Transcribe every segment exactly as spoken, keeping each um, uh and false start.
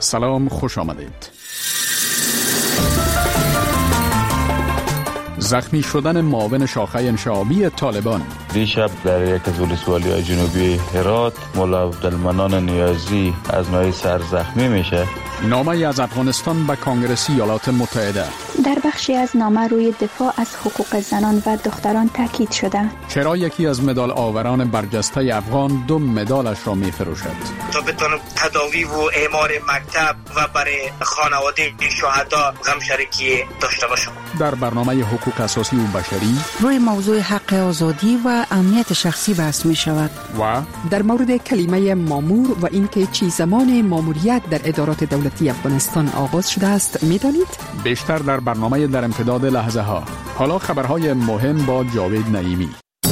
سلام، خوش آمدید. زخمی شدن معاون شاخه انشابی طالبان. دیشب در یک از ولسوالی‌های جنوبی هرات مولا عبدالمنان نیازی از نوع سر زخمی میشه. نامه از افغانستان به کنگره ایالات متحده. در بخشی از نامه روی دفاع از حقوق زنان و دختران تاکید شده. چرا یکی از مدال آوران برجسته افغان دو مدالش را می فروشد؟ تا بتونم تداوی و اعمار مکتب و برای خانواده شهدا غم شریکی داشته باشم. در برنامه حقوق اساسی و بشری روی موضوع حق آزادی و امنیت شخصی بحث می شود و در مورد کلمه مامور و اینکه چی زمان ماموریت در ادارات دولتی افغانستان آغاز شده است می دانید؟ بیشتر در برنامه در امتداد لحظه ها. حالا خبرهای مهم با جاوید نعیمی.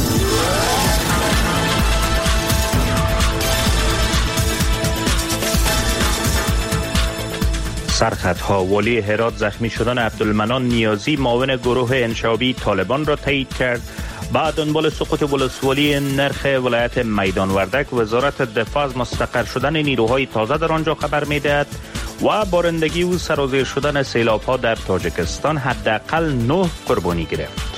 سرخطها. ولی هرات زخمی شدن عبدالمنان نیازی معاون گروه انشابی طالبان را تایید کرد. بعد دنبال سقوط ولسوالی نرخ ولایت میدان وردک، وزارت دفاع از مستقر شدن نیروهای تازه در آنجا خبر می‌دهد و بارندگی و سرازیر شدن سیلاب‌ها در تاجیکستان حداقل نه قربانی گرفت.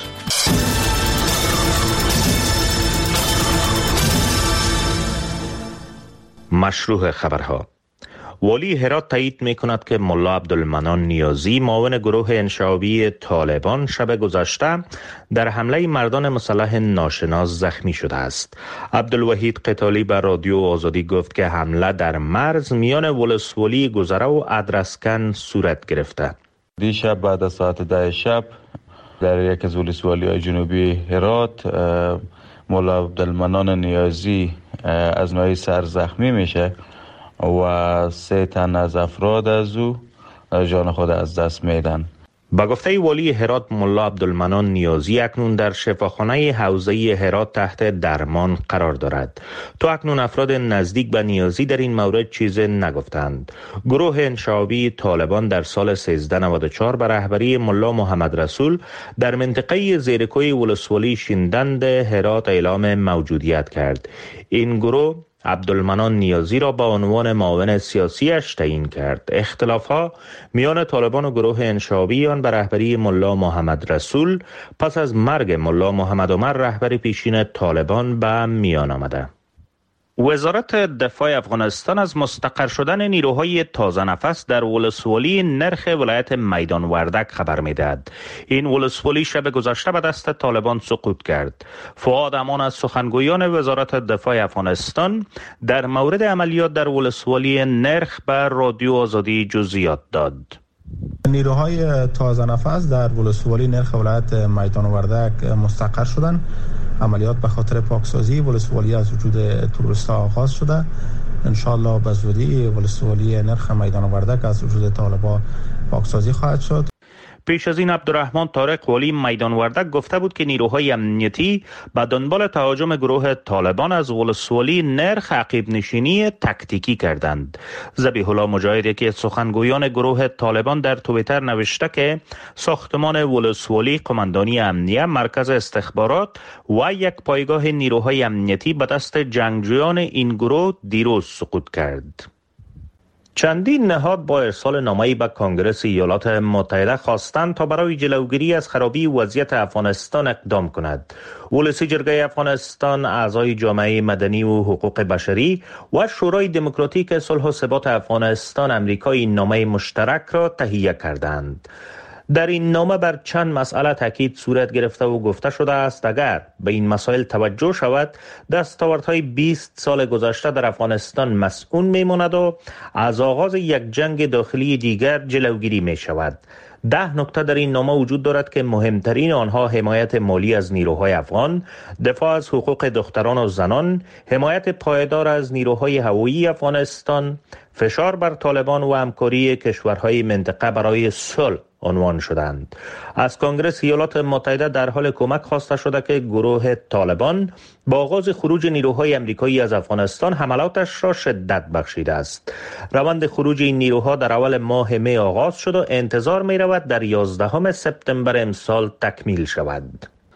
مشروع خبرها. والی هرات تایید می کند که ملا عبدالمنان نیازی معاون گروه انشابی طالبان شب گذشته در حمله مردان مسلح ناشناس زخمی شده است. عبدالوحید قتالی بر رادیو آزادی گفت که حمله در مرز میان ولسوالی گذره و ادرسکن صورت گرفته. دیشب بعد از ساعت ده شب در یک از ولسوالی‌های جنوبی هرات ملا عبدالمنان نیازی از نوع سر زخمی میشه و سه تن از افراد از او جان خود از دست میدن. با گفته والی هرات ملا عبدالمنان نیازی اکنون در شفاخانه حوزه هرات تحت درمان قرار دارد. تا اکنون افراد نزدیک به نیازی در این مورد چیزی نگفتند. گروه انشابی طالبان در سال سیزده نود و چهار به رهبری ملا محمد رسول در منطقه زیرکوی ولسوالی شیندند هرات اعلام موجودیت کرد. این گروه عبدالمنان نیازی را به عنوان معاون سیاسیش تعیین کرد. اختلاف‌ها میان طالبان و گروه انشابی آن به رهبری ملا محمد رسول پس از مرگ ملا محمد عمر رهبر پیشین طالبان به میان آمده. وزارت دفاع افغانستان از مستقر شدن نیروهای تازه نفس در ولسوالی نرخ ولایت میدان وردک خبر می‌دهد. این ولسوالی شب گذشته به دست طالبان سقوط کرد. فؤاد امان از سخنگویان وزارت دفاع افغانستان در مورد عملیات در ولسوالی نرخ به رادیو آزادی جزئیات داد. نیروهای تازه نفس در ولسوالی نرخ ولایت میدان وردک مستقر شدند. عملیات به خاطر پاکسازی ولسوالی از وجود تروریست‌ها آغاز شده. انشالله به زودی ولسوالی نرخ میدان وردک از وجود طالبان پاکسازی خواهد شد. پیش از این عبدالرحمن طارق والی میدان وردک گفته بود که نیروهای امنیتی به دنبال تهاجم گروه طالبان از ولسوالی نرخ عقب نشینی تکتیکی کردند. ذبیح الله مجاهد یکی از سخنگویان گروه طالبان در توییتر نوشته که ساختمان ولسوالی، قماندانی امنیه، مرکز استخبارات و یک پایگاه نیروهای امنیتی به دست جنگجویان این گروه دیروز سقوط کرد. چندین نهاد با ارسال نامه‌ای به کنگره ایالات متحده خواستند تا برای جلوگیری از خرابی وضعیت افغانستان اقدام کند. ولسی جرگه افغانستان، اعضای جامعه مدنی و حقوق بشری و شورای دموکراتیک صلح و ثبات افغانستان امریکا این نامه مشترک را تهیه کردند. در این نامه بر چند مسئله تاکید صورت گرفته و گفته شده است اگر به این مسائل توجه شود دستاوردهای بیست سال گذشته در افغانستان مسئول میماند و از آغاز یک جنگ داخلی دیگر جلوگیری می شود. ده نکته در این نامه وجود دارد که مهمترین آنها حمایت مالی از نیروهای افغان، دفاع از حقوق دختران و زنان، حمایت پایدار از نیروهای هوایی افغانستان، فشار بر طالبان و همکاری کشورهای منطقه برای صلح عنوان شدند. از کنگره ایالات متحده در حال کمک خواسته شده که گروه طالبان با آغاز خروج نیروهای امریکایی از افغانستان حملاتش را شدت بخشیده است. روند خروج این نیروها در اول ماه می آغاز شد و انتظار می رود در یازدهم سپتامبر امسال تکمیل شود.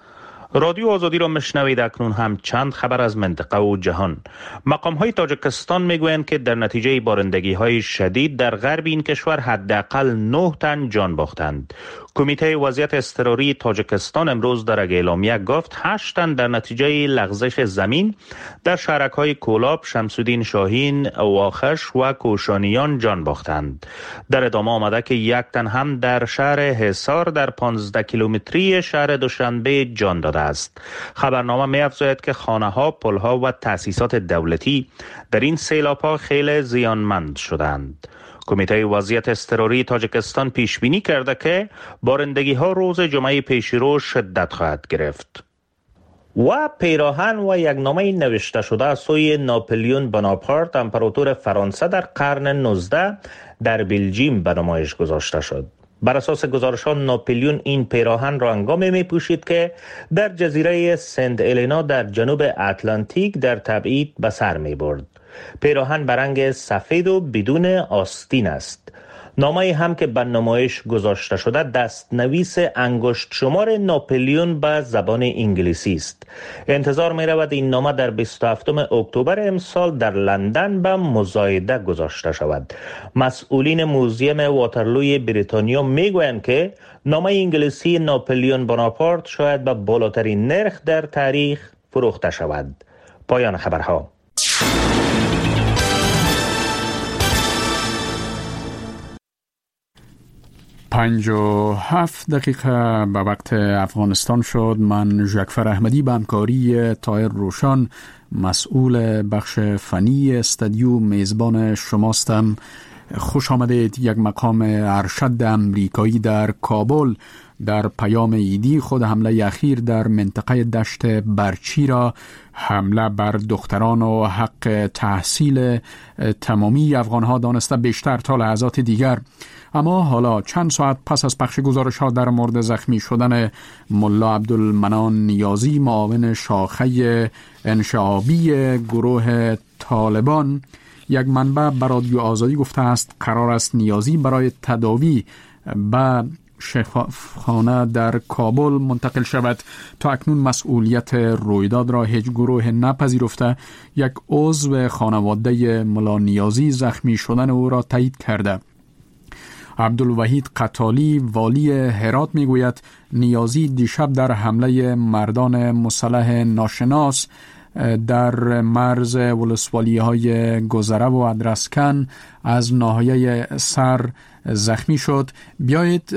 رادیو آزادی را مشنوید. اکنون هم چند خبر از منطقه و جهان. مقام های تاجیکستان میگویند که در نتیجه بارندگی های شدید در غرب این کشور حداقل نه تن جان باختند. کمیته وضعیت اضطراری تاجیکستان امروز در یک اعلامیه گفت هشت تن در نتیجه لغزش زمین در شهرک‌های کولاب، شمس‌الدین شاهین، واخش و کوشانیان جان باختند. در ادامه آمده که یک تن هم در شهر حصار در پانزده کیلومتری شهر دوشنبه جان داده است. خبرنامه می‌افزاید که خانه‌ها، پل‌ها و تأسیسات دولتی در این سیلاب‌ها خیلی زیانمند شدند. کمیته وضعیت اضطراری تاجیکستان پیش بینی کرده که بارندگی‌ها روز جمعه پیشرو شدت خواهد گرفت. و پیراهن و یک نامه نوشته شده از سوی ناپلیون بناپارت امپراتور فرانسه در قرن نوزدهم در بلژیم به نمایش گذاشته شد. بر اساس گزارش‌ها ناپلیون این پیراهن را هنگامی می‌پوشید که در جزیره سنت الینا در جنوب اتلانتیک در تبعید به سر می‌برد. پیراهن به رنگ سفید و بدون آستین است. نامه‌ای هم که به نمایش گذاشته شده دستنویس انگشت شمار ناپلیون به زبان انگلیسی است. انتظار می رود این نامه در بیست و هفتم اکتبر امسال در لندن به مزایده گذاشته شود. مسئولین موزیم واترلوی بریتانیا می گویند که نامه انگلیسی ناپلیون بناپارت شاید به بالاترین نرخ در تاریخ فروخته شود. پایان خبرها. پنج و هفت دقیقه به وقت افغانستان شد. من ژکفر احمدی به همکاری طاهر روشان مسئول بخش فنی استودیو میزبان شماستم. خوش آمدید. یک مقام ارشد امریکایی در کابل در پیام عیدی خود حمله اخیر در منطقه دشت برچی را حمله بر دختران و حق تحصیل تمامی افغانها دانسته بیشتر تا لحظات دیگر. اما حالا چند ساعت پس از پخش گزارش ها در مورد زخمی شدن ملا عبدالمنان نیازی معاون شاخه انشعابی گروه طالبان، یک منبع به رادیو آزادی گفته است قرار است نیازی برای تداوی به شفاخانه در کابل منتقل شود. تا اکنون مسئولیت رویداد را هیچ گروه نپذیرفته. یک عضو خانواده ملا نیازی زخمی شدن او را تایید کرده. عبدالوحید قتالی والی هرات میگوید نیازی دیشب در حمله مردان مسلح ناشناس در مرز ولسوالی های گذره و ادرسکن از ناحیه سر زخمی شد. بیایید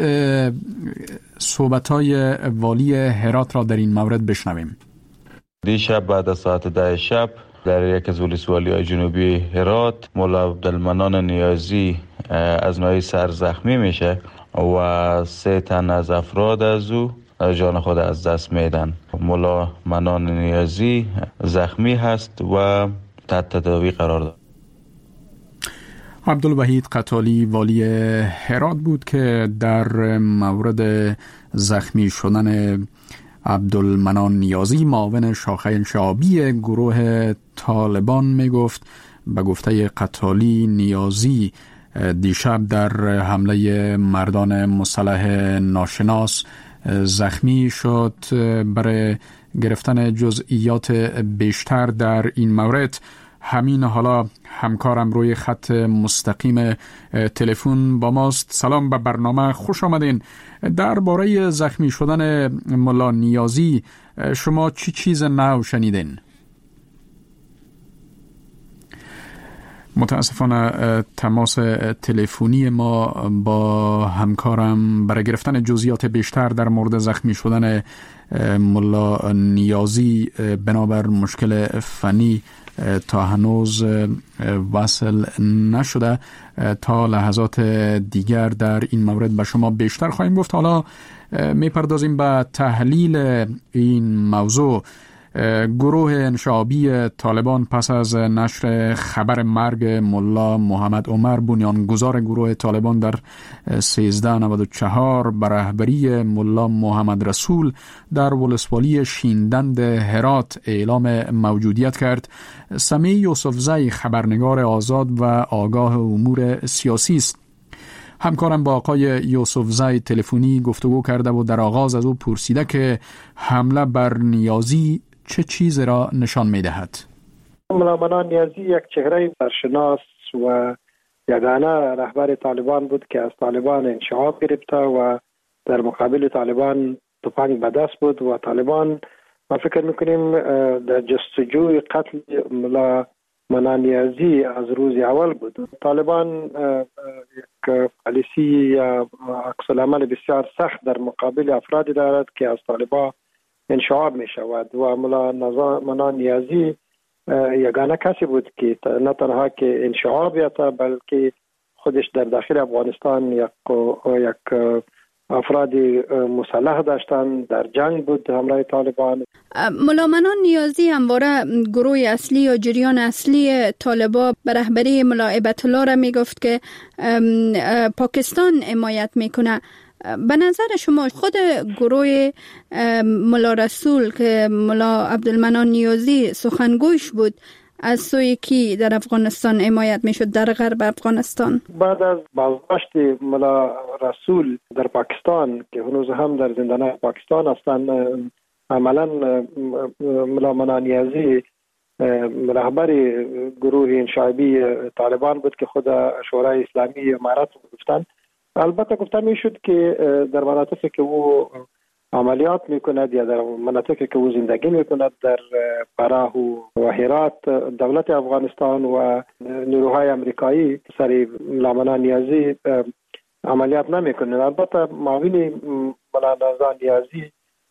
صحبت های والی هرات را در این مورد بشنویم. دیشب بعد از ساعت ده شب در یک از ولسوالی های جنوبی هرات ملا عبدالمنان نیازی از ناحیه سر زخمی میشه و سه تن از افراد از او جان خود از دست میدن. ملا منان نیازی زخمی هست و تحت تداوی قرار دارد. عبدالوحید قتالی والی هرات بود که در مورد زخمی شدن عبدالمنان نیازی معاون شاخه انشعابی گروه طالبان می گفت. به گفته قتالی نیازی دیشب در حمله مردان مسلح ناشناس زخمی شد. برای گرفتن جزئیات بیشتر در این مورد همین حالا همکارم روی خط مستقیم تلفن با ماست. سلام به برنامه، خوش آمدین. درباره زخمی شدن ملا نیازی شما چی چیز نو شنیدین؟ متاسفانه تماس تلفنی ما با همکارم برای گرفتن جزئیات بیشتر در مورد زخمی شدن ملا نیازی بنابر مشکل فنی تا هنوز وصل نشده. تا لحظات دیگر در این مورد به شما بیشتر خواهیم گفت. حالا میپردازیم به تحلیل این موضوع. گروه انشعابی طالبان پس از نشر خبر مرگ ملا محمد عمر بنیانگذار گروه طالبان در سیزده نود و چهار به رهبری ملا محمد رسول در ولسوالی شیندند هرات اعلام موجودیت کرد. سمیع یوسفزی خبرنگار آزاد و آگاه امور سیاسی است. همکارم با آقای یوسفزی تلفنی گفتگو کرده و در آغاز از او پرسیده که حمله بر نیازی چه چیز را نشان می‌دهد. ملا منان نیازی یک چهره سرشناس و یگانه رهبر طالبان بود که از طالبان انشعاب گرفته و در مقابل طالبان تفنگ به دست بود و طالبان ما فکر میکنیم در جستجوی قتل ملا منان نیازی از روز اول بود. طالبان یک پالیسی یا عکس العمل بسیار سخت در مقابل افرادی دارد که از طالبان انشعاب می شود و ملا منان نیازی یگانه کسی بود که نه تنها که انشعاب یافته بلکه خودش در داخل افغانستان یک یک افراد مسلح داشتن، در جنگ بود همراه طالبان. ملا منان نیازی همواره گروه اصلی یا جریان اصلی طالبان به رهبری ملا هیبت الله را می گفت که پاکستان حمایت میکنه. به نظر شما خود گروه ملا رسول که ملا عبدالمنان نیازی سخنگویش بود از سوی کی در افغانستان حمایت میشد در غرب افغانستان؟ بعد از بازداشت ملا رسول در پاکستان که هنوز هم در زندان پاکستان هستند، عملا ملا منان نیازی رهبر گروه انشعابی طالبان بود که خود شورای اسلامی امارات گفتن. البته گفته میشد که در مناطقی که او عملیات میکند یا در مناطقی که او زندگی میکند در فراه و هرات دولت افغانستان و نیروهای امریکایی سر ملا منان نیازی عملیات نمیکنند. البته معاون ملا منان نیازی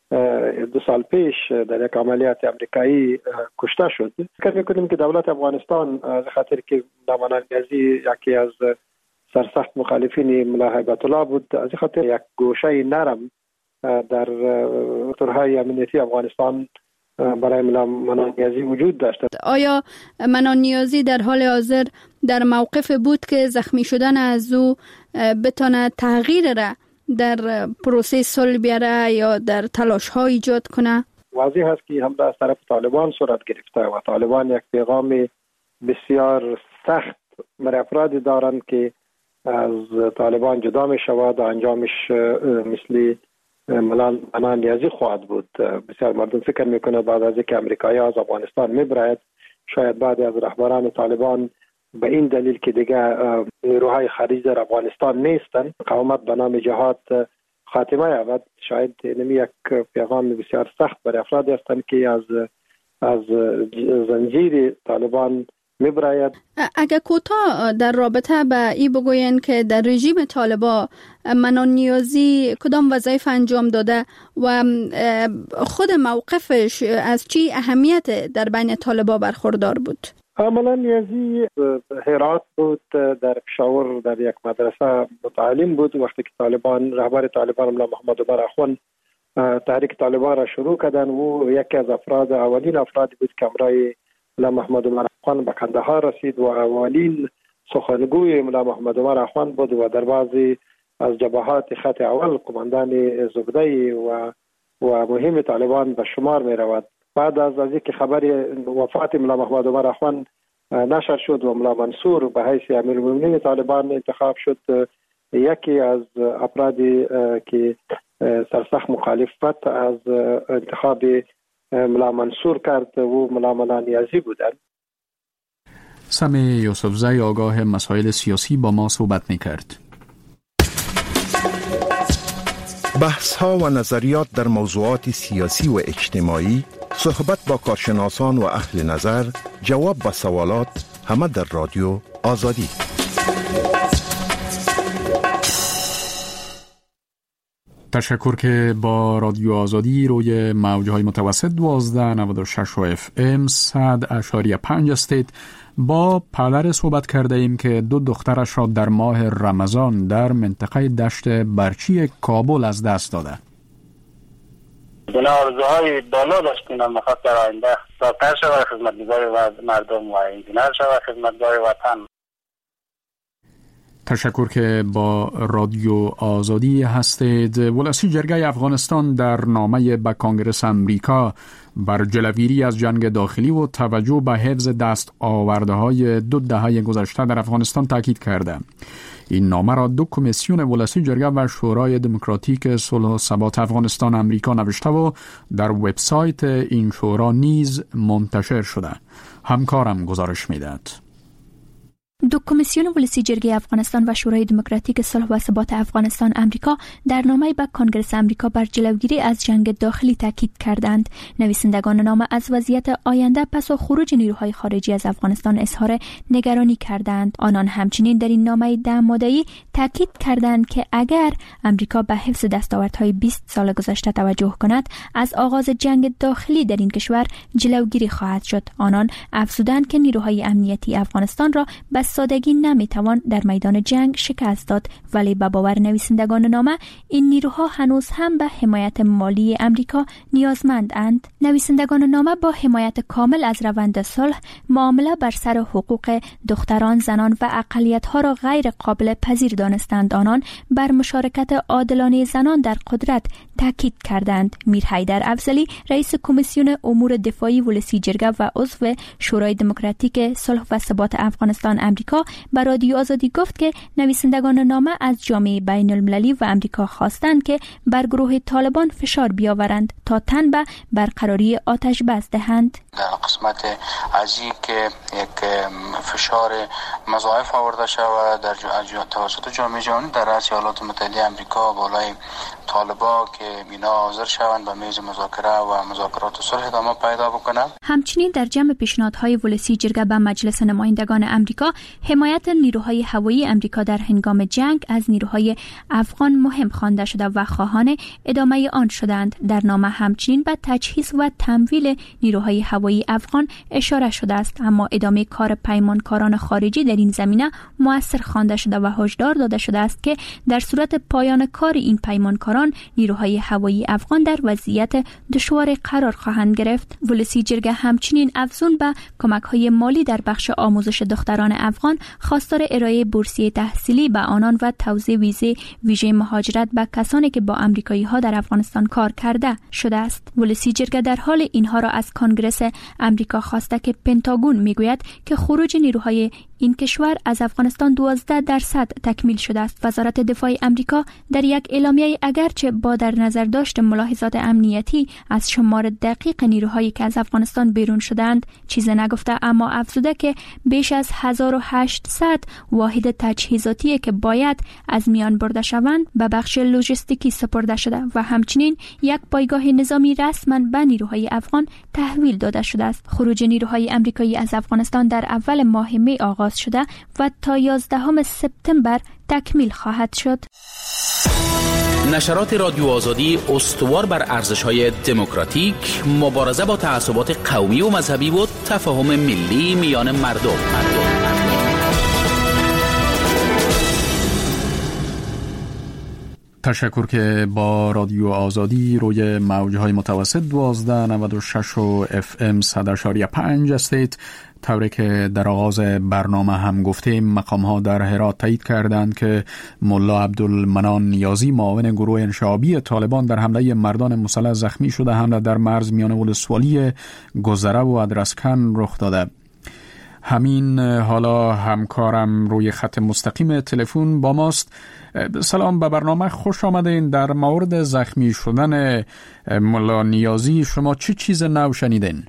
دو سال پیش در یک عملیات امریکایی کشته شد. فکر میکنیم که دولت افغانستان از خاطر که ملا منان نیازی یکی از سرسخت مخالفین ملا هیبت الله بود، از خاطر یک گوشه نرم در اطرهای امنیتی افغانستان برای ملا منان نیازی وجود داشته. آیا منان نیازی در حال حاضر در موقف بود که زخمی شدن از او بتونه تغییر را در پروسه صلح بیاره یا در تلاش ها ایجاد کنه؟ واضح است که حمله از طرف طالبان صورت گرفته و طالبان یک پیغام بسیار سخت برای افرادی دارند که از طالبان جدا می شود و انجامش مثل ملا منان نیازی خواهد بود. بسیار مردم فکر میکنه بعد از اینکه امریکایی از افغانستان میبرد، شاید بعد از رهبران طالبان به این دلیل که دیگه نیروهای خارجی در افغانستان نیستن، قومت به نام جهاد خاتمه یابد، شاید نمی یک پیغام بسیار سخت برای افرادی هستند که از از زنجیر طالبان میبراید. اگر کوتاه در رابطه به ای بگوین که در رژیم طالبان منان نیازی کدام وظایف انجام داده و خود موقفش از چی اهمیت در بین طالبان برخوردار بود؟ منان نیازی هرات بود، در پشاور در یک مدرسه متعلم بود. وقتی که طالبان رهبر طالبان ملا محمد عمر اخوان تحریک طالبان را شروع کردن، و یکی از افراد اولین افرادی بود که همراه ملا محمد عمر اخوان به کندهار رسید و اولین سخنگوی ملا محمد عمر اخوان بود و در بعضی از جبهات خط اول قماندان زبده و و مهم طالبان به شمار می رود. بعد از از اینکه خبر وفات ملا محمد عمر اخوان نشر شد و ملا منصور به حیث امیرالمومنین طالبان انتخاب شد، یکی از افرادی که سرسخت مخالفت از انتخاب ملا منصور کرد و ملا منان نیازی بودند. سمی یوسفزی آگاه مسائل سیاسی با ما صحبت می‌کرد. بحث‌ها و نظریات در موضوعات سیاسی و اجتماعی، صحبت با کارشناسان و اهل نظر، جواب به سوالات، همه در رادیو آزادی. تشکر که با رادیو آزادی روی موجهای متوسط دوازده نود و شش و اف ام صد اشاری پنج استید با پدر صحبت کرده ایم که دو دخترش را در ماه رمضان در منطقه دشت برچی کابل از دست داده. بنا آرزوهای بالا داشتیم، میخواست در آینده دکتر شود، خدمتگزار مردم و انجینر شود، خدمتگزار وطن. تشکر که با رادیو آزادی هستید. ولسی جرگه افغانستان در نامه به کانگرس امریکا بر جلوگیری از جنگ داخلی و توجه به حفظ دست آورده های دو دهه گذشته در افغانستان تاکید کرده. این نامه را دو کمیسیون ولسی جرگه و شورای دموکراتیک صلح و ثبات افغانستان امریکا نوشته و در وبسایت این شورا نیز منتشر شده. همکارم گزارش میدهد. دو کمیسیون ولسی جرگه افغانستان و شورای دموکراتیک صلح و ثبات افغانستان امریکا در نامه به کنگره امریکا بر جلوگیری از جنگ داخلی تاکید کردند. نویسندگان نامه از وضعیت آینده پس از خروج نیروهای خارجی از افغانستان اظهار نگرانی کردند. آنان همچنین در این نامه ده ماده‌ای تاکید کردند که اگر امریکا به حفظ دستاوردهای بیست سال گذشته توجه کند، از آغاز جنگ داخلی در این کشور جلوگیری خواهد شد. آنان افزودند که نیروهای امنیتی افغانستان را به سادگی نمیتوان در میدان جنگ شکست داد، ولی به باور نویسندگان نامه این نیروها هنوز هم به حمایت مالی امریکا نیازمندند. نویسندگان نامه با حمایت کامل از روند صلح، معامله بر سر حقوق دختران، زنان و اقلیت‌ها را غیر قابل پذیر دانستند. آنان بر مشارکت عادلانه زنان در قدرت تاکید کردند. میر حیدر افضلی، رئیس کمیسیون امور دفاعی ولسی جرگه و عضو شورای دموکراتیک صلح و ثبات افغانستان امریکا، به رادیو آزادی گفت که نویسندگان نامه از جامعه بین المللی و امریکا خواستند که بر گروه طالبان فشار بیاورند تا تن به برقراری آتش بس دهند. در قسمت ازی که یک فشار مضاعف آورده شود در توسط جامعه جهانی در رأس ایالات متحده امریکا بالای طالبا که اینا حاضر شوند به میز مذاکره و مذاکرات صلح ادامه پیدا بکنند. همچنین در جمع پیشنهادهای ولسی جرگه به مجلس نمایندگان امریکا، حمایت نیروهای هوایی امریکا در هنگام جنگ از نیروهای افغان مهم خوانده شده و خواهان ادامه آن شدند. در نامه همچنین به تجهیز و تمویل نیروهای هوایی افغان اشاره شده است، اما ادامه کار پیمانکاران خارجی در این زمینه مؤثر خوانده شده و هشدار داده شده است که در صورت پایان کار این پیمانکاران، نیروهای هوایی افغان در وضعیت دشوار قرار خواهند گرفت. ولسی جرگه همچنین افزون به کمک‌های مالی در بخش آموزش دختران افغان خواستار ارائه بورسیه تحصیلی به آنان و توزیع ویزه ویژه مهاجرت به کسانی که با امریکایی‌ها در افغانستان کار کرده شده است. ولسی جرگه در حال اینها را از کنگره امریکا خواسته که پنتاگون میگوید که خروج نیروهای این کشور از افغانستان دوازده درصد تکمیل شده است. وزارت دفاع امریکا در یک اعلامیه اگرچه با در نظر داشت ملاحظات امنیتی از شمار دقیق نیروهایی که از افغانستان بیرون شدند چیز نگفته، اما افزوده که بیش از هزار و هشتصد واحد تجهیزاتی که باید از میان برده شوند به بخش لوجستیکی سپرده شده و همچنین یک پایگاه نظامی رسما به نیروهای افغان تحویل داده شده است. خروج نیروهای امریکایی از افغانستان در اول ماه می آغاز شده و تا یازدهم سپتامبر تکمیل خواهد شد. نشرات رادیو آزادی استوار بر ارزش‌های دموکراتیک، مبارزه با تعصبات قومی و مذهبی و تفاهم ملی میان مردم. مردم. تشکر که با رادیو آزادی روی موجهای متوسط دوازده نود و شش و اف ام صد اشاری پنج استید. طوری که در آغاز برنامه هم گفتیم، مقام ها در هرات تایید کردند که ملا عبدالمنان نیازی، معاون گروه انشعابی طالبان، در حمله مردان مسلح زخمی شده. حمله در مرز میان ولسوالی گذره و ادرسکن رخ داده. همین حالا همکارم روی خط مستقیم تلفن با ماست. سلام، به برنامه خوش آمدین. در مورد زخمی شدن ملا نیازی شما چه چیز نو شنیدین؟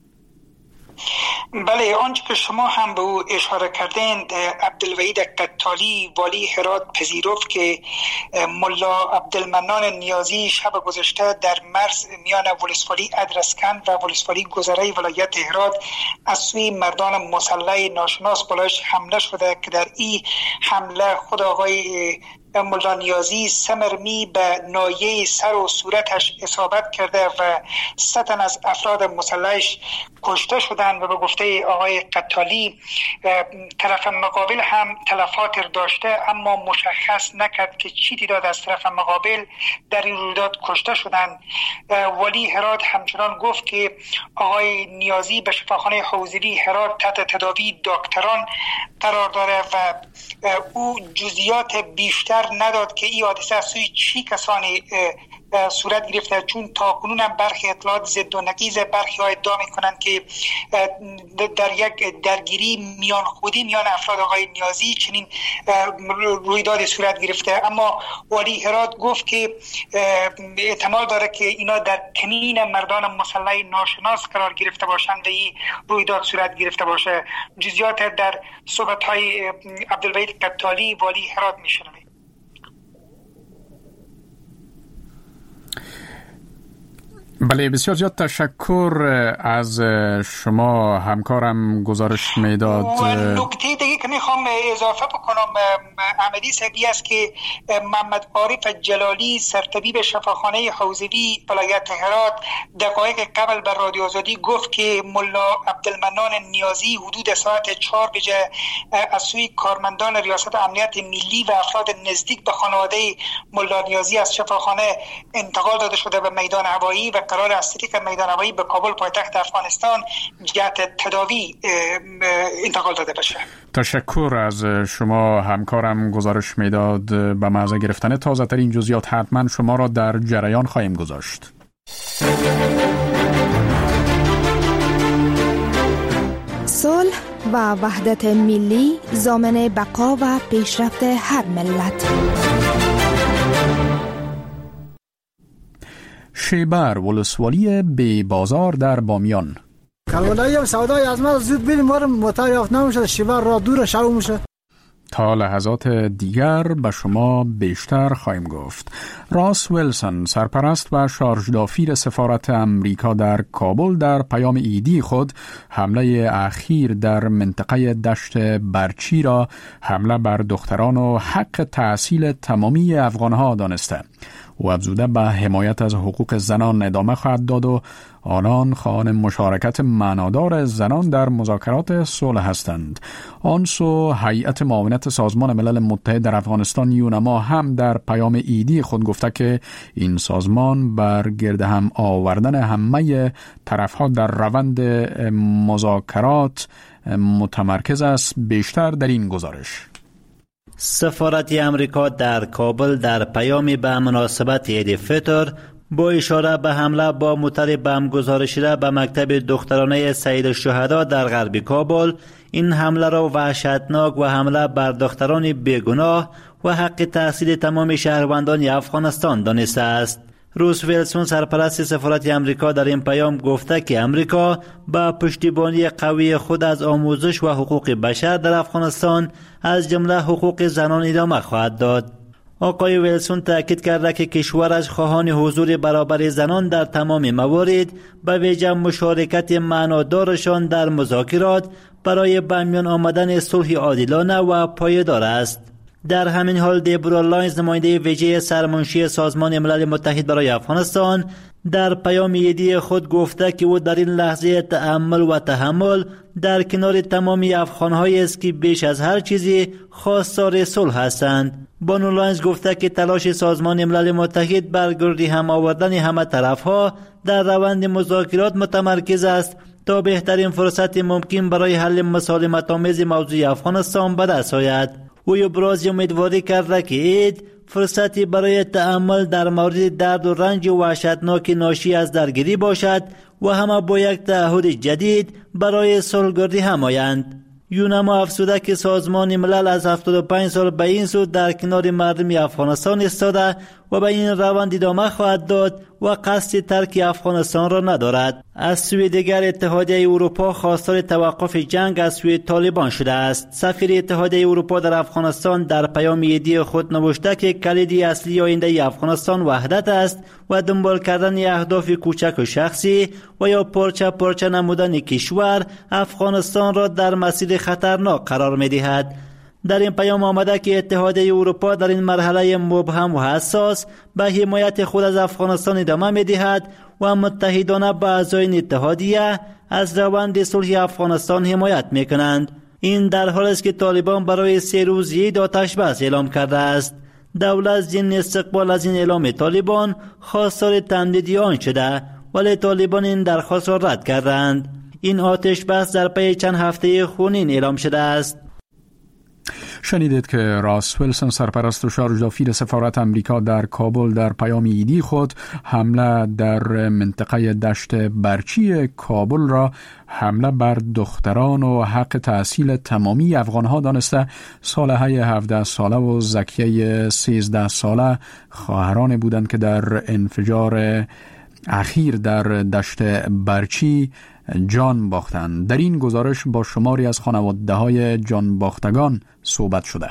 بله، آنچه که شما هم به او اشاره کردین، عبدالوحید قتالی والی هرات پذیرفت که ملا عبدالمنان نیازی شب گذشته در مرز میان ولسوالی ادرسکن و ولسوالی گذره ولایت هرات از سوی مردان مسلح ناشناس بالایش حمله شده که در این حمله خود آقای ملا نیازی سمرمی به نایه سر و صورتش اصابت کرده و سه تن از افراد مسلحش کشته شدند و به گفته آقای قتالی طرف مقابل هم تلفات داشته، اما مشخص نکرد که چی تعداد از طرف مقابل در این رویداد کشته شدند. ولی هرات همچنان گفت که آقای نیازی به شفاخانه حوزوی هرات تحت تداوی دکتران قرار داره و او جزئیات بیشتر نداد که این حادثه از سوی چی کسانی صورت گرفته، چون تا کنون هم برخی اطلاعات ضد و نقیض، برخی ها ادعا میکنند که در یک درگیری میان خودی میان افراد آقای نیازی چنین رویداد صورت گرفته. اما والی هرات گفت که احتمال داره که اینا در کمین مردان مسلح ناشناس قرار گرفته باشند و این رویداد صورت گرفته باشه. جزئیات در صحبت های عبدالوحید قتالی والی هرات میشنوید. بله، بسیار زیاد تشکر از شما همکارم گزارش میداد. و نکته دیگه که میخوام اضافه بکنم احمدی صاحبی است که محمد عارف جلالی سرطبیب شفاخانه حوزوی ولایت هرات دقایق قبل بر رادیو آزادی گفت که ملا عبدالمنان نیازی حدود ساعت چهار بجه از سوی کارمندان ریاست امنیت ملی و افراد نزدیک به خانواده ملا نیازی از شفاخانه انتقال داده شده به میدان هوایی و قرار است که میدان هوایی به کابل پایتخت افغانستان جهت تداوی انتقال داده بشه. تشکر از شما همکارم گزارش میداد. به محض گرفتن تازه ترین جزئیات حتما شما را در جریان خواهیم گذاشت. صلح و وحدت ملی ضامن بقا و پیشرفت هر ملت. شیبر ولسوالی بی بازار در بامیان. کلولایی سودای از ما زود بریم مارم موتور یافت نمیشه، شیبر را دور شو میشه. تا لحظات دیگر به شما بیشتر خواهیم گفت. راس ویلسون سرپرست و شارژدافیر سفارت امریکا در کابل در پیام ایدی خود حمله اخیر در منطقه دشت برچی را حمله بر دختران و حق تحصیل تمامی افغانها دانسته. او افزوده به حمایت از حقوق زنان ادامه خواهد داد و آنان خواهان مشارکت معنادار زنان در مذاکرات صلح هستند. آن سو هیئت معاونت سازمان ملل متحد در افغانستان یونما هم در پیام ایدی خود گفته که این سازمان بر گرد هم آوردن همه طرفها در روند مذاکرات متمرکز است. بیشتر در این گزارش. سفارت امریکا در کابل در پیامی به مناسبت عید فطر با اشاره به حمله با موتر بم گذاری شده به مکتب دخترانه سید الشهدا در غرب کابل این حمله را وحشتناک و حمله بر دختران بیگناه و حق تحصیل تمام شهروندان افغانستان دانسته است. روس ویلسون سرپرست سفارت امریکا در این پیام گفته که امریکا با پشتیبانی قوی خود از آموزش و حقوق بشر در افغانستان از جمله حقوق زنان ادامه خواهد داد. آقای ویلسون تاکید کرده که کشورش خواهان حضور برابر زنان در تمام موارد به ویژه مشارکت معنادارشان در مذاکرات برای به میان آمدن صلح عادلانه و پایدار است. در همین حال دیبورا لاینز نماینده ویژه سرمنشی سازمان ملل متحد برای افغانستان در پیام ایدی خود گفته که او در این لحظه تأمل و تحمل در کنار تمامی افغان‌هایی است که بیش از هر چیزی خواستار صلح هستند. بانو لاینز گفته که تلاش سازمان ملل متحد بر گردی هم آوردن همه طرفها در روند مذاکرات متمرکز است تا بهترین فرصت ممکن برای حل مسالمت‌آمیز موضوع افغانستان به دست آید. او ابراز امیدواری کرده که عید فرصتی برای تأمل در مورد درد و رنج وحشتناک ناشی از درگیری باشد و همه با یک تعهد جدید برای صلح‌گردی هم آیند. یونما افزوده که سازمان ملل از هفتاد و پنج سال به این سو در کنار مردم افغانستان ایستاده و به این روند ادامه خواهد داد و قصد ترک افغانستان را ندارد. از سوی دیگر اتحادیه اروپا خواستار توقف جنگ از سوی طالبان شده است. سفیر اتحادیه اروپا در افغانستان در پیام ایدی خود نوشته که کلید اصلی آینده افغانستان وحدت است و دنبال کردن اهداف کوچک و شخصی و یا پارچه پارچه نمودن کشور افغانستان را در مسیر خطرناک قرار می‌دهد. در این پیام آمده که اتحادیه اروپا در این مرحله مبهم و حساس به حمایت خود از افغانستان ادامه می‌دهد و متحدانه به اعضای اتحادیه از روند صلح افغانستان حمایت می‌کنند. این در حالی است که طالبان برای سه روز عید آتش بس اعلام کرده است. دولت ضمن استقبال از این اعلام طالبان خواستار تمدید آن شده، ولی طالبان این درخواست را رد کردند. این آتش بس در پی چند هفته خونین اعلام شده است. شنیدید که راس ویلسون سرپرست و شارژ دافیر سفارت امریکا در کابل در پیام ایدی خود حمله در منطقه دشت برچی کابل را حمله بر دختران و حق تحصیل تمامی افغانها دانسته. صالحه هفده ساله و زکیه سیزده ساله خواهران بودند که در انفجار اخیر در دشت برچی جان باختند. در این گزارش با شماری از خانواده‌های جان باختگان صحبت شده.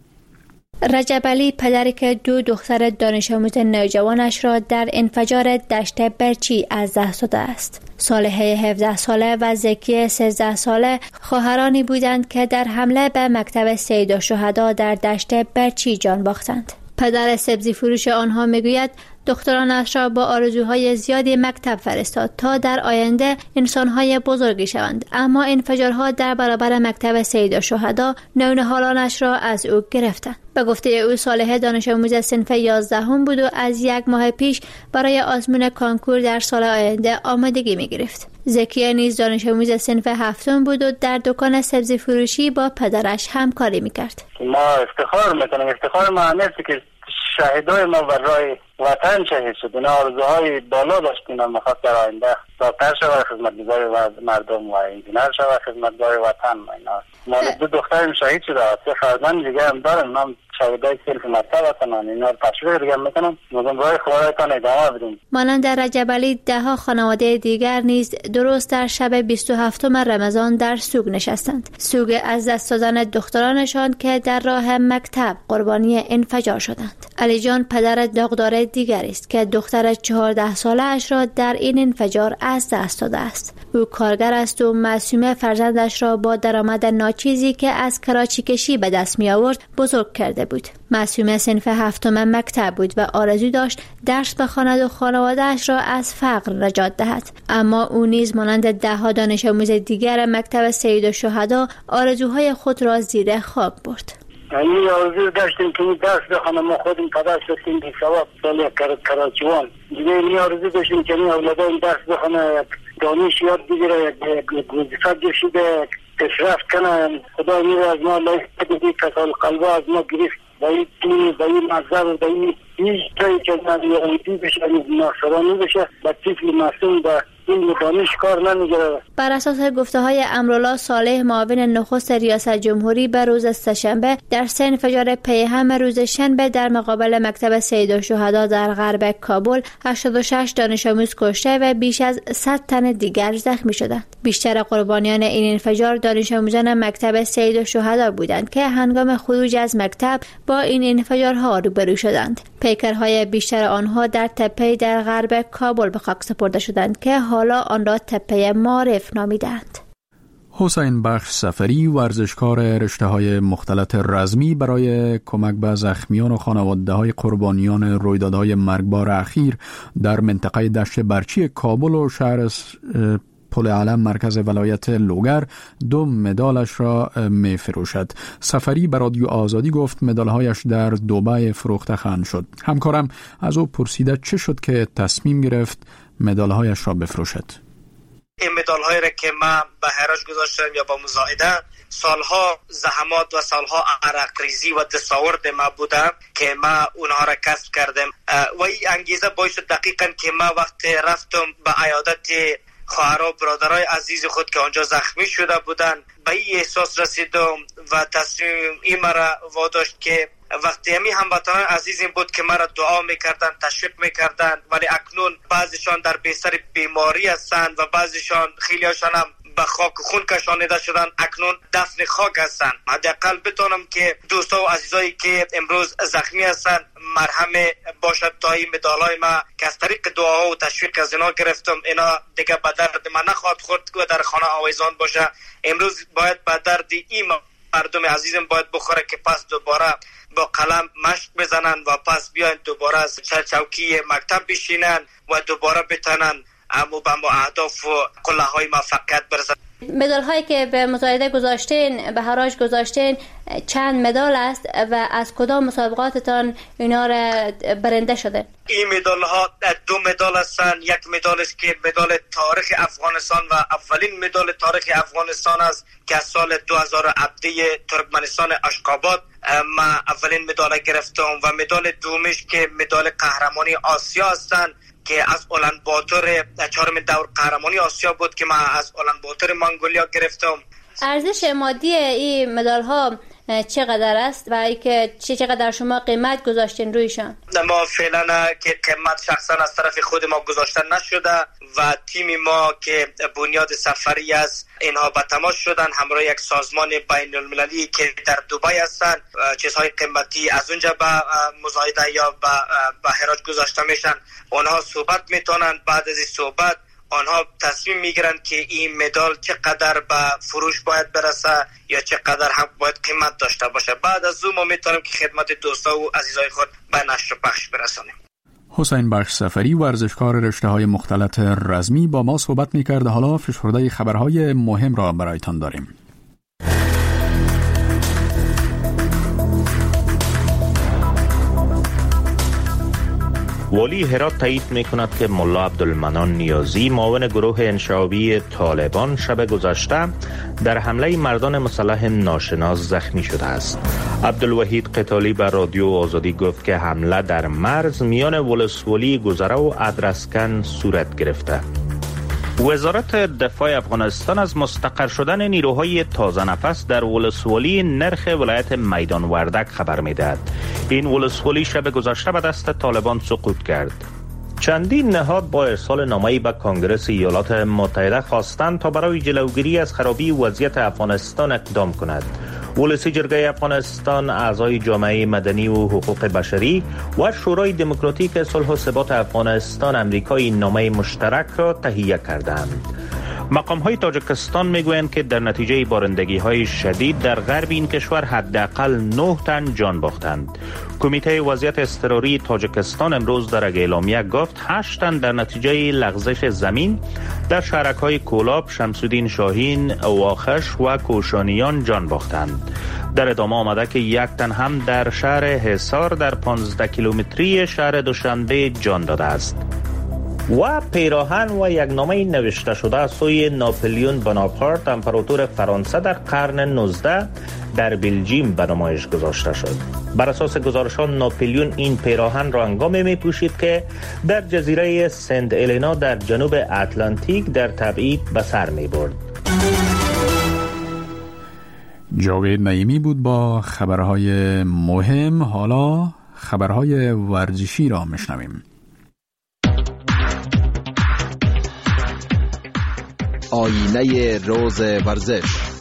رجب علی پدری که دو دختر دانش آموز نوجوانش را در انفجار دشت برچی از دست داده است. صالحه هفده ساله و زکیه سیزده ساله خواهرانی بودند که در حمله به مکتب سید الشهدا در دشت برچی جان باختند. پدر سبزی فروش آنها میگوید دخترانش را با آرزوهای زیادی مکتب فرستاد تا در آینده انسانهای بزرگی شوند، اما انفجارها در برابر مکتب سید الشهدا نونهالانش را از او گرفتند. به گفته او صالح دانش آموز صنف یازدهم بود و از یک ماه پیش برای آزمون کانکور در سال آینده آمادگی می گرفت. زکیه نیز دانش آموز صنف هفتم بود و در دکان سبزی فروشی با پدرش همکاری می کرد. ما افتخار میکنیم، افتخار ما همیشه که شهیدای ما برای وطن شهید شدن، آرزوهای بالا داشتیم و میخواد در آینده دکتر شود، خدمتگزار مردم و انجینر شود، خدمتگزار وطن و اینا. ما دو دخترم شهید شده، سه فرزند دیگه هم دارم. من شهیدای صنف مکتب هستن، اینا رو تشویق دیگه میکنم. مردم راه خدایتان ادامه بدیم. مانند رجب علی ده ها خانواده دیگر نیز درست در شب بیست و هفتم رمضان در سوگ نشستند. سوگ از دست دادن دخترانشان که در راه مکتب قربانی انفجار شدند. علی جان پدر داغدار دیگری است که دختر چهارده ساله اش را در این انفجار از دست داده است. او کارگر است و معصومه فرزندش را با درآمد ناچیزی که از کراچی کشی به دست می آورد بزرگ کرده بود. معصومه صنف هفتم مکتب بود و آرزو داشت درس بخواند و خانواده‌اش را از فقر نجات دهد، اما او نیز مانند ده ها دانش آموز دیگر مکتب سید الشهدا آرزوهای خود را زیر خاک برد. این آرزو داشتیم که درس بخوانم، ما خودم پدر شدیم بی سواد سال کراچیوان. دیگه این آرزو داشتیم که این اولادان درس بخوانه، دانش یاد بگیره، وظیفه گرفته پیشرفت کنه. خدا میره از ما لایق بدی، کسال قلبه از ما گرفت با این دین، با این مذهب، با این هیچ جایی که نبیاریدی بشه، ناصرانی بشه، با طفل معصوم با این دانش کار نمیگیره. بر اساس گفته های امرالله صالح معاون نخست ریاست جمهوری به روز سه‌شنبه در سه انفجار پیهم روز شنبه در مقابل مکتب سید الشهدا در غرب کابل هشتاد و شش دانش آموز کشته و بیش از صد تن دیگر زخمی شدند. بیشتر قربانیان این انفجار دانش آموزان مکتب سید الشهدا بودند که هنگام خروج از مکتب با این انفجارها روبرو شدند. پیکرهای بیشتر آنها در تپه در غرب کابل به خاک سپرده شدند که حالا آن را تپه معارف نامیدند. حسین بخش سفری ورزشکار رشته‌های مختلط رزمی برای کمک به زخمیان و خانواده‌های قربانیان رویدادهای مرگبار اخیر در منطقه دشت برچی کابل و شهر پل علم مرکز ولایت لوگر دو مدالش را می فروشد. سفری به رادیو آزادی گفت مدالهایش در دبی فروخته خواهند شد. همکارم از او پرسیده چه شد که تصمیم گرفت مدالهایش را بفروشد. این مدال‌هایی را که من به حراج گذاشتم یا با مزایده، سالها زحمات و سالها عرق ریزی و دستاورد ما بوده که ما اونها را کسب کردم و این انگیزه باعث شد دقیقاً که ما وقتی رفتم به عیادت خواهرها و برادرای عزیز خود که آنجا زخمی شده بودند به این احساس رسیدم و تصمیم این مرا واداشت که وقتی همی هموطنان عزیزم بود که مرا دعا میکردن، تشویق میکردن، ولی اکنون بعضیشان در بستر بیماری هستند و بعضیشان خیلیشان هم به خاک و خون کشانیده شدن، اکنون دفن خاک هستند. حداقل بتونم که دوستا و عزیزایی که امروز زخمی هستند مرهم باشد تا این مدالای ما که از طریق دعاها و تشویق از اینا گرفتم، اینا دیگه به درد ما نخواهد خورد و در خانه آویزان باشه. امروز باید به درد این مردم عزیزم باید بخوره که پس دوباره با قلم مشق بزنن و پس بیاین دوباره از چوکی مکتب بشینن و دوباره بتنن اما به اهداف و قله های موفقیت برسن. مدال هایی که به مزایده گذاشتین، به حراج گذاشتین، چند مدال است و از کدام مسابقاتتان اینا را برنده شده؟ این مدال ها دو مدال هستند. یک مدال است که مدال تاریخ افغانستان و اولین مدال تاریخ افغانستان است که از سال دو هزار و هفده ترکمنستان اشخاباد ما اولین مدال گرفتم و مدال دومش که مدال قهرمانی آسیا هستند که از اولان باتور چهارمین دور قهرمانی آسیا بود که ما از اولان باتور منگولیا گرفتم. ارزش مادی این مدال ها چقدر است و اینکه چقدر شما قیمت گذاشتین رویشان؟ ما فعلا که قیمت شخصا از طرف خود ما گذاشته نشده و تیم ما که بنیاد سفری است اینها به تماس شدن همراه یک سازمان بین المللی که در دبی هستند. چیزهای قیمتی از اونجا به مزایده یا به حراج گذاشته میشن. آنها صحبت میتونن، بعد از این صحبت آنها تصمیم میگیرند که این مدال چقدر به فروش باید برسه یا چقدر هم باید قیمت داشته باشه. بعد از اون ما میتونیم که خدمت دوستا و عزیزای خود به نشر و پخش برسانیم. حسین بخش سفری، ورزشکار رشته‌های مختلط رزمی، با ما صحبت می‌کرد. حالا فشرده خبرهای مهم را برایتان داریم. والی هرات تایید می‌کند که ملا عبدالمنان نیازی معاون گروه انشعابی طالبان شب گذشته در حمله مردان مسلح ناشناس زخمی شده است. عبدالوحید قتالی به رادیو آزادی گفت که حمله در مرز میان ولسوالی گذره و ادرسکن صورت گرفته. وزارت دفاع افغانستان از مستقر شدن نیروهای تازه نفس در ولسوالی نرخ ولایت میدان وردک خبر می‌دهد. این ولسوالی شب گذشته به دست طالبان سقوط کرد. چندین نهاد با ارسال نامه‌ای به کنگره ایالات متحده خواستند تا برای جلوگیری از خرابی وضعیت افغانستان اقدام کند. ولسی جرگه افغانستان، اعضای جامعه مدنی و حقوق بشری و شورای دموکراتیک صلح و ثبات افغانستان امریکا این نامه مشترک را تهیه کردند. مقام‌های تاجیکستان میگویند که در نتیجه بارندگی‌های شدید در غرب این کشور حداقل نه تن جان باختند. کمیته وضعیت اضطراری تاجیکستان امروز در یک اعلامیه گفت هشت تن در نتیجه لغزش زمین در شهرک‌های کولاب، شمس‌الدین شاهین، واخش و کوشانیان جان باختند. در ادامه آمده که یک تن هم در شهر حصار در پانزده کیلومتری شهر دوشنبه جان داده است. و پیراهن و یک نامه نوشته شده از سوی ناپلیون بناپارت امپراتور فرانسه در قرن نوزدهم در بلژیم به نمایش گذاشته شد. بر اساس گزارشان ناپلیون این پیراهن را هنگامی می پوشید که در جزیره سنت الینا در جنوب اتلانتیک در تبعید به سر می برد. جاوید نعیمی بود با خبرهای مهم. حالا خبرهای ورزشی را میشنویم. آینه روز ورزش.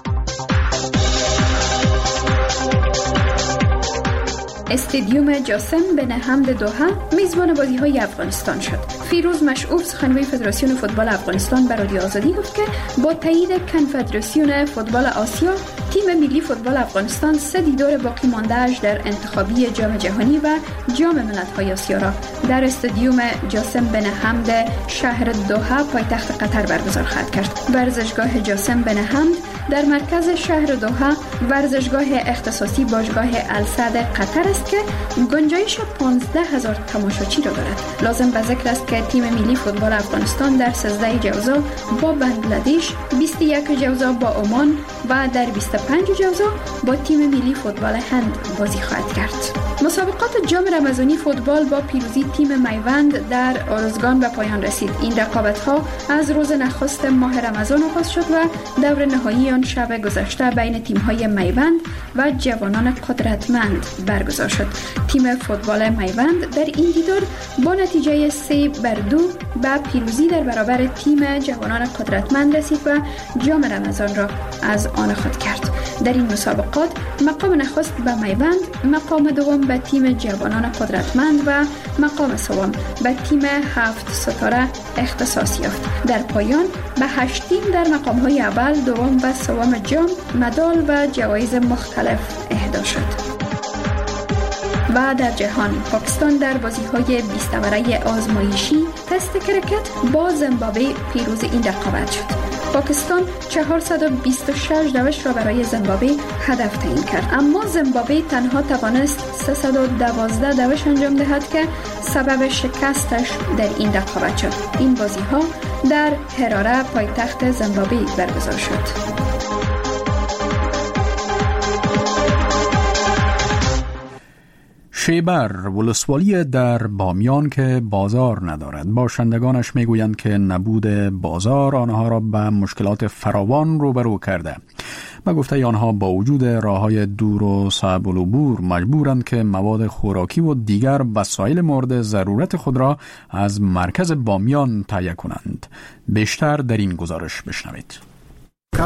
استادیوم جاسم بن حمد دوحه میزبان بازی‌های افغانستان شد. فیروز مشعوب سخنگوی فدراسیون فوتبال افغانستان به رادیو آزادی گفت که با تایید کنفدراسیون فوتبال آسیا، تیم ملی فوتبال افغانستان سه دیدار باقی مانده‌اش در انتخابی جام جهانی و جام ملت‌های آسیا را در استادیوم جاسم بن حمد شهر دوحه پایتخت قطر برگزار خواهد کرد. ورزشگاه جاسم بن حمد در مرکز شهر دوحه ورزشگاه اختصاصی باشگاه السعد قطر است که گنجایش پانزده هزار تماشاچی را دارد. لازم به ذکر است که تیم ملی فوتبال افغانستان در سیزده جوزا با بنگلادش، بیست و یک جوزا با عمان و در بیست و پنج جوزا با تیم ملی فوتبال هند بازی خواهد کرد. مسابقات جام رمضانی فوتبال با پیروزی تیم میوند در آرزگان به پایان رسید. این رقابت‌ها از روز نخست ماه رمضان آغاز شد و دور نهایی آن شب گذشته بین تیم‌های میوند و جوانان قدرتمند برگزار شد. تیم فوتبال میوند در این دیدار با نتیجه سه بر دو به پیروزی در برابر تیم جوانان قدرتمند رسید و جام رمضان را از آن خود کرد. در این مسابقات مقام نخست به میوند، مقام دوم به تیم جوانان قدرتمند و مقام سوم به تیم هفت ستاره اختصاص یافت. در پایان به هشت تیم در مقام‌های اول، دوم و سوم جام مدال و جوایز مختلف اهدا شد. و در جهان، پاکستان در بازی‌های بیست اوره آزمایشی تست کرکت با زیمبابوه پیروز این رقابت شد. پاکستان چهارصد و بیست و شش دوش را برای زیمبابوه هدف تعیین کرد، اما زیمبابوه تنها توانست سیصد و دوازده دوش انجام دهد که سبب شکستش در این رقابت شد. این بازی ها در هراره پایتخت زیمبابوه برگزار شد. شیبر ولسوالی در بامیان که بازار ندارد، باشندگانش میگویند که نبود بازار آنها را به مشکلات فراوان روبرو کرده. به گفته آنها با وجود راههای دور و صعب العبور مجبورند که مواد خوراکی و دیگر وسایل مورد ضرورت خود را از مرکز بامیان تهیه کنند. بیشتر در این گزارش بشنوید.